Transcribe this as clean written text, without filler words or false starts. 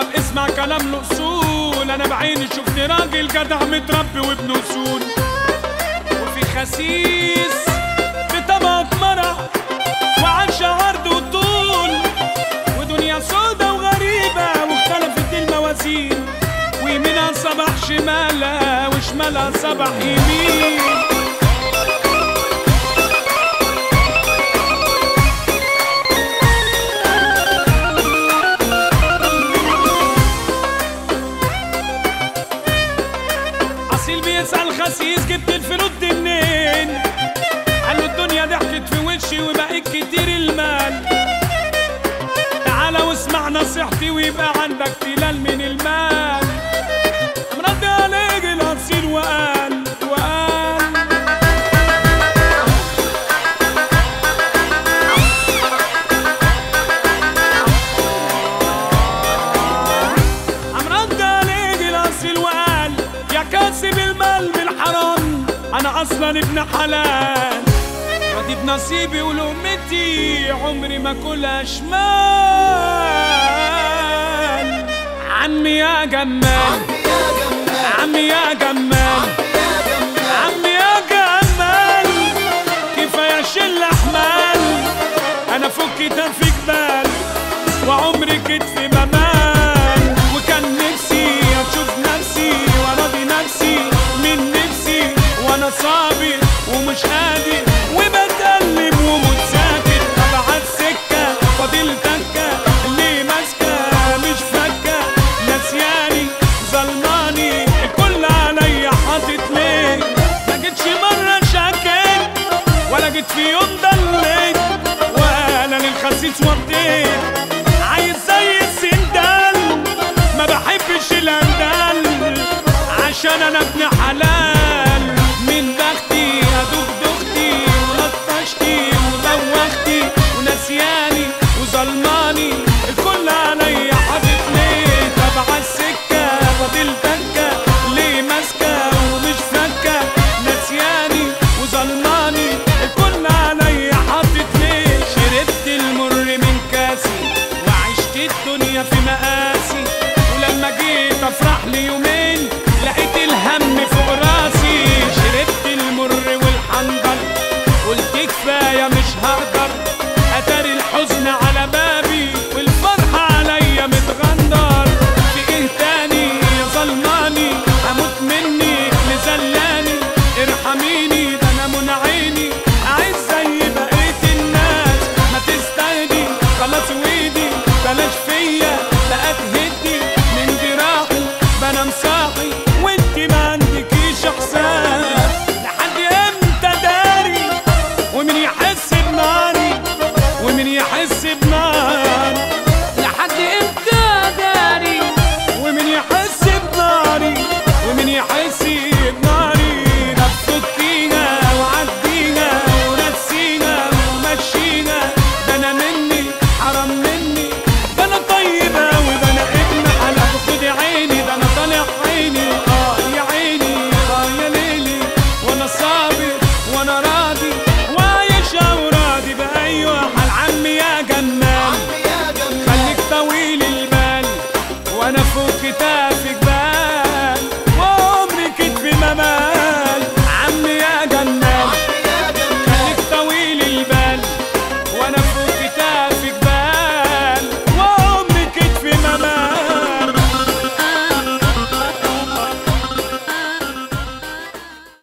اسمع كلام الأصول. أنا بعيني شفت راجل جدع متربي وابن أصول، وفي خسيس بطبق مرح وعاش عرض وطول، ودنيا سودا وغريبة واختلفت الموازين، ويمينها صبح شمالها وشمالها صبح يمين. بيسأل خسيس جبت الفلوس دي منين؟ قال له الدنيا ضحكت في وشي وبقيت كتير المال، تعالى واسمع نصيحتي ويبقى عندك تلال من المال. مرد عليه الأصيل وقال يا كاسب المال بالحرام أنا أصلاً ابن حلال، راضي بنصيبي ولقمتي عمري ما كلها شمال. عمي يا جمال عمي يا جمال عمي يا جمال، كفاية شل أحمال أنا فكي في جبال وعمري كتفي بمال، وكان نفسي أشوف نفسي وراضي نفسي من نفسي وانا صابر ومش قادر وبتقلب ومتساكت. ابعت سكه فاضل تكه اللي ماسكه مش فكه، نسياني ظلماني الكل عليا حاطط ليه. ما جيتش مره شكيت ولا جيت في يوم ضليت ولا للخسيس وطيت، عايز زي السندال ما بحبش الاندال عشان انا ابن حلال. من بختي ادوق دختي ولطشتي ودوختي ونسياني وظلماني الكل عليا حاطط ليه. تبع السكه فاضل تكه ليه ماسكه ومش فكه، نسياني وظلماني الكل عليا حاطط ليه. شربت المر من كاسي وعشت الدنيا في مقاسي، ولما جيت افرح لي يومين لقيت الهم فوق راسي. شربت المر والحنظل قلت كفايه مش هقدر، اتاري الحزن على بابي والفرحه عليا متغندر. في ايه تاني يا ظلماني اموت منك لزلاني، ارحميني ده انا من عيني عايز زي بقيه الناس، ما تستهدي خلاص وايدي بلاش فيا